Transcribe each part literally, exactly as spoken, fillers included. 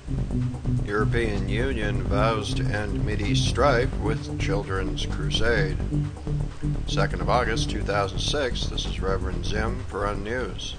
European Union vows to end Mideast strife with Children's Crusade. second of August two thousand six, this is Reverend Zim for Unnews.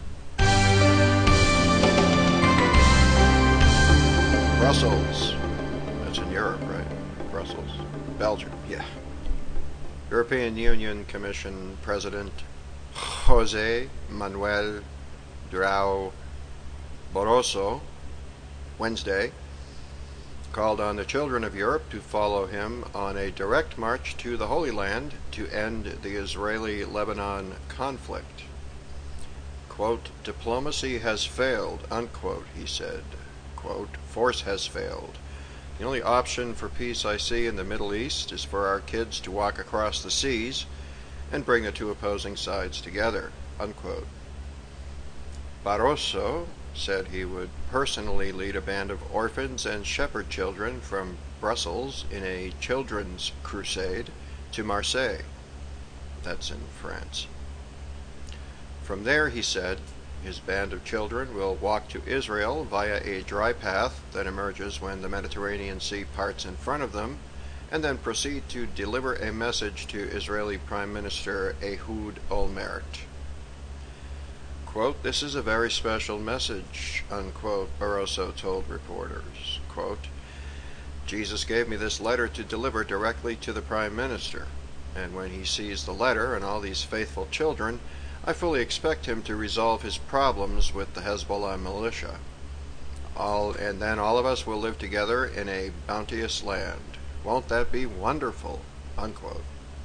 Brussels. That's in Europe, right? Brussels. Belgium, yeah. European Union Commission President José Manuel Durão Barroso Wednesday called on the children of Europe to follow him on a direct march to the Holy Land to end the Israeli-Lebanon conflict. Quote, diplomacy has failed, unquote, he said. Quote, force has failed. The only option for peace I see in the Middle East is for our kids to walk across the seas and bring the two opposing sides together, unquote. Barroso said he would personally lead a band of orphans and shepherd children from Brussels in a children's crusade to Marseille. That's in France. From there, he said, his band of children will walk to Israel via a dry path that emerges when the Mediterranean Sea parts in front of them, and then proceed to deliver a message to Israeli Prime Minister Ehud Olmert. Quote, this is a very special message, unquote, Barroso told reporters. Quote, Jesus gave me this letter to deliver directly to the Prime Minister, and when he sees the letter and all these faithful children, I fully expect him to resolve his problems with the Hezbollah militia. All, and then all of us will live together in a bounteous land. Won't that be wonderful? Unquote.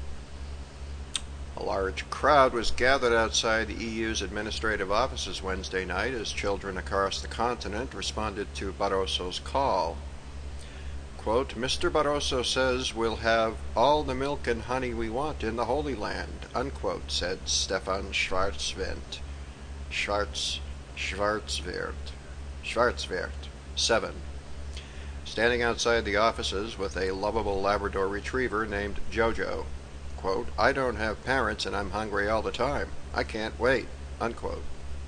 A large crowd was gathered outside the E U's administrative offices Wednesday night as children across the continent responded to Barroso's call. Quote, Mister Barroso says we'll have all the milk and honey we want in the Holy Land, unquote, said Stefan Schwarzwert. Schwarz, Schwarzwert. Schwarzwert, seven. Standing outside the offices with a lovable Labrador retriever named Jojo. Quote, I don't have parents and I'm hungry all the time. I can't wait, unquote.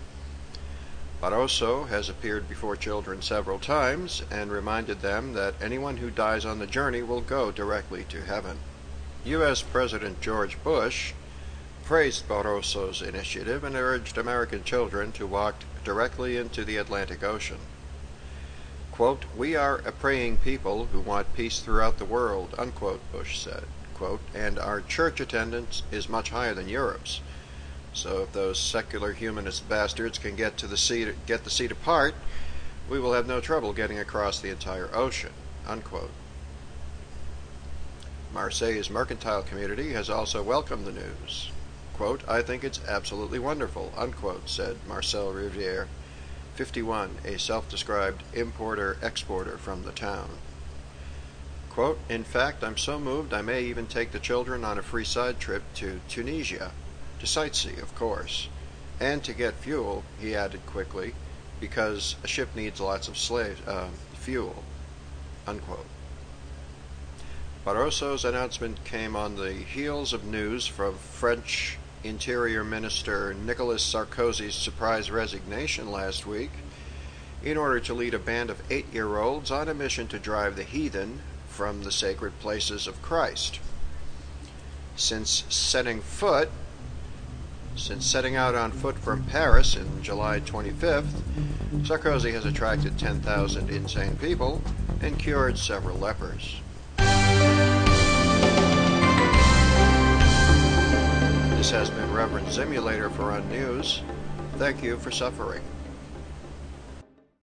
Barroso has appeared before children several times and reminded them that anyone who dies on the journey will go directly to heaven. U S President George Bush praised Barroso's initiative and urged American children to walk directly into the Atlantic Ocean. Quote, we are a praying people who want peace throughout the world, unquote, Bush said. Quote, and our church attendance is much higher than Europe's. So if those secular humanist bastards can get to the sea, get the sea apart, we will have no trouble getting across the entire ocean, unquote. Marseille's mercantile community has also welcomed the news. Quote, I think it's absolutely wonderful, unquote, said Marcel Riviere, fifty-one, a self-described importer-exporter from the town. Quote, in fact, I'm so moved I may even take the children on a free side trip to Tunisia, to sightsee, of course, and to get fuel, he added quickly, because a ship needs lots of slaves, uh, fuel, unquote. Barroso's announcement came on the heels of news from French Interior Minister Nicolas Sarkozy's surprise resignation last week in order to lead a band of eight-year-olds on a mission to drive the heathen from the sacred places of Christ. Since setting foot, since setting out on foot from Paris in July twenty-fifth, Sarkozy has attracted ten thousand insane people and cured several lepers. This has been Reverend Simulator for Unnews. Thank you for suffering.